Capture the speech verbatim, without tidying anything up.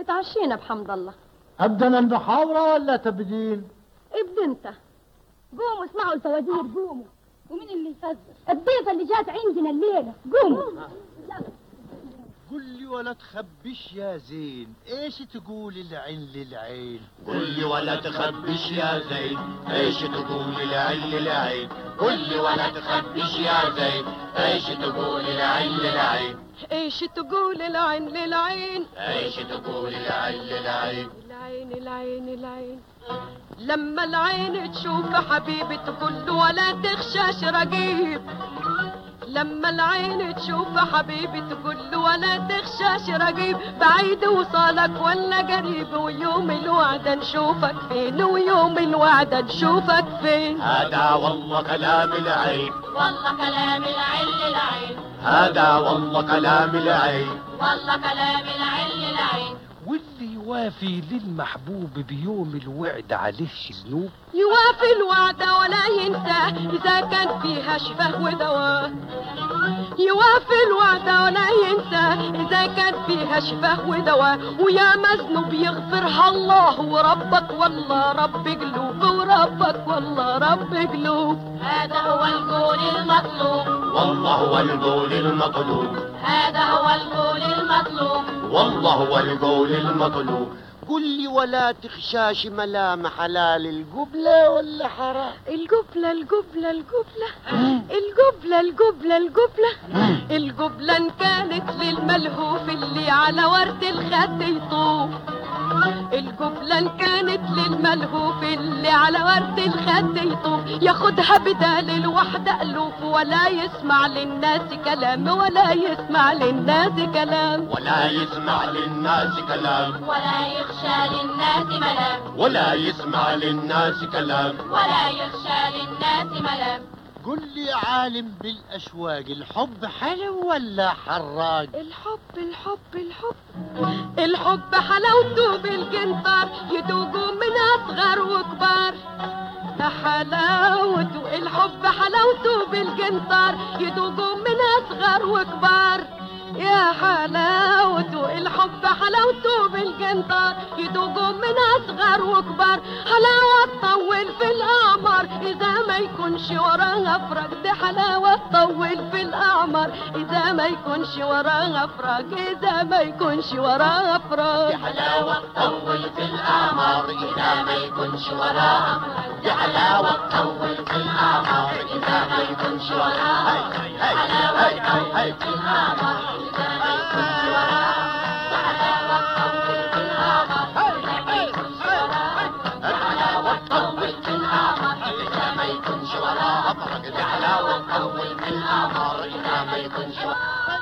اتعشينا بحمد الله. ابدا المحاورة ولا تبدين؟ ابدا انت. قوموا اسمعوا الفوازير، قوموا. ومين اللي يفزر؟ الضيفة اللي جات عندنا الليلة، قوموا. قل لي ولا تخبش يا زين، ايش تقول العين للعين؟ قل لي ولا تخبش يا زين، ايش تقول العين للعين؟ قل لي ولا تخبش يا زين، ايش تقول العين للعين؟ ايش تقول العين للعين؟ ايش تقول العين للعين؟ العين العين العين لما العين تشوف حبيبي تقول له ولا تخشاش رقيب. لما العين تشوف حبيبي تقول له ولا تخشاش رقيب. بعيد وصالك ولا قريب، ويوم الوعد نشوفك فين، ويوم الوعد نشوفك فين. هذا والله كلام العين، والله كلام العين للعين. هذا والله كلام العين، والله كلام العين للعين. واللي يوافي للمحبوب بيوم الوعد عليه ذنوب. يوافي الوعد ولا ينساه إذا كان فيها شفاه ودواء. يوافي الوعد ولا ينساه إذا كان فيها شفاه ودواء. ويا مذنوب يغفرها الله، وربك والله رب قلوب، وربك والله رب قلوب. هذا هو القول المطلوب، والله هو القول المطلوب. هذا هو القول المطلوب، والله هو القول المطلوب. قل لي ولا تخشاش ملامح حلال القبلة ولا حرام؟ القبلة القبلة القبلة القبلة القبلة القبلة القبلة إن كانت للملهوف اللي على ورد الخد يطوف. القبلة إن كانت للملهوف اللي على ورد الخد يطوف. ياخدها بدال الوحدة ألوف، ولا يسمع للناس كلام، ولا يسمع للناس كلام، ولا يسمع للناس كلام، ولا يخشى للناس ملام، ولا يسمع للناس كلام، ولا يخشى للناس ملام. قل لي عالم بالأشواق، الحب حلو ولا حراق؟ الحب الحب الحب الحب حلاوته بالقنطار، يدوقوا من أصغر وكبار. حلاوته الحب حلاوته بالقنطار، يدوقوا من أصغر وكبار. يا حلاوته الحب حلاوته بالقنطار، يدوقوا من أصغر وكبار. حلاوة تطول في الأعمار إذا ما يكونش وراها فراق. دي حلاوة تطول في الأعمار إذا ما يكونش وراها فراق، إذا ما يكونش وراها فراق. دي حلاوة تطول في الأعمار إذا ما يكونش وراها فراق. دي حلاوة تطول في الأعمار إذا ما يكونش وراها فراق. حلاوة تطول في الأعمار إذا ما يكونش وراها فراق. حلاوة تطول في الأعمار إذا ما يكونش وراها فراق. حلاوة تطول في الأعمار إذا ما يكونش وراها فراق. دي حلاوة تطول في الأعمار إذا ما يكونش وراها فراق.